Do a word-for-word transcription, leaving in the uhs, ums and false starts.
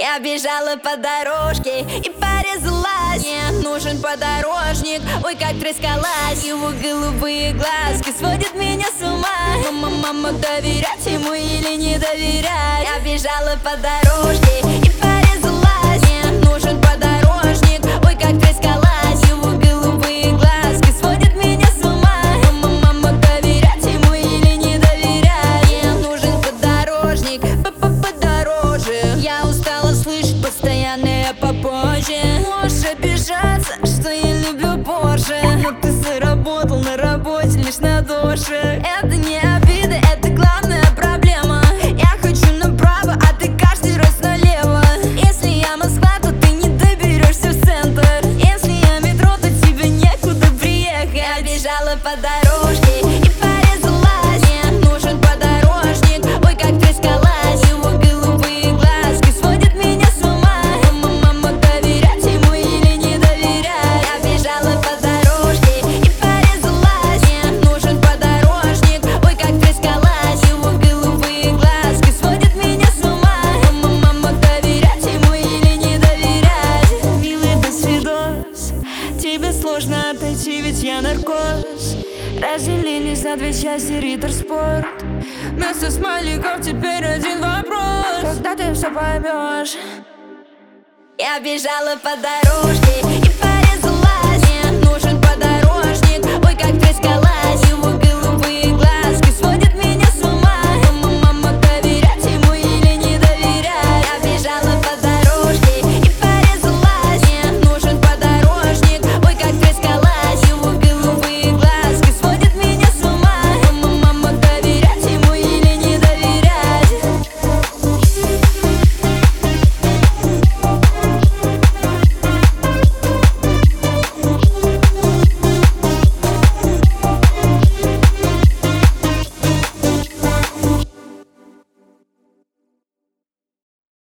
Я бежала по дорожке и порезалась. Мне нужен подорожник, ой, как трескалась. Его голубые глазки сводят меня с ума. Мама, мама, доверять ему или не доверять? Я бежала по дорожке и порезалась. Мне нужен подорожник, ой, как трескалась. Его голубые глазки сводят меня с ума. Мама, мама, доверять ему или не доверять? Мне нужен подорожник, подороже. Я устала слышать постоянное попозже. Можешь обижаться, что я люблю Порше, но ты заработал на работе лишь на душе. Это не обида, это главная проблема. Я хочу направо, а ты каждый раз налево. Если я Москва, то ты не доберешься в центр. Если я метро, то тебе некуда приехать. Я бежала по дорожке и порезалась. Мне нужен подорожник, ой, как трескалась. Его голубые глазки сводят меня с ума. Мама, мама, доверять ему или не доверять? Я бежала по дорожке и порезалась. Мне нужен подорожник, ой, как трескалась. Его голубые глазки сводят меня с ума. Мама, мама, доверять ему или не доверять? Милый, до свидос. Тебе сложно отойти, ведь я наркоз. Разделились на две части Риттер Спорт. Вместо смайликов теперь один вопрос: когда ты все поймешь? Я бежала по дорожке и порезалась.